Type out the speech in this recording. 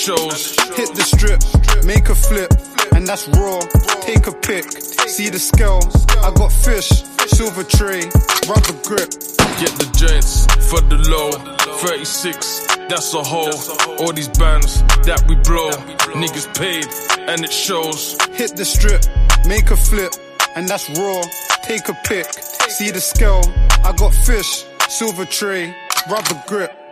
shows. Hit the strip, make a flip, and that's raw. Take a pic, see the scale. I got fish, silver tray, rubber grip. Get the joints for the low. 36, that's a hole. All these bands that we blow, niggas paid, and it shows. Hit the strip, make a flip, and that's raw. Take a pic, see the scale. I got fish, silver tray, rubber grip.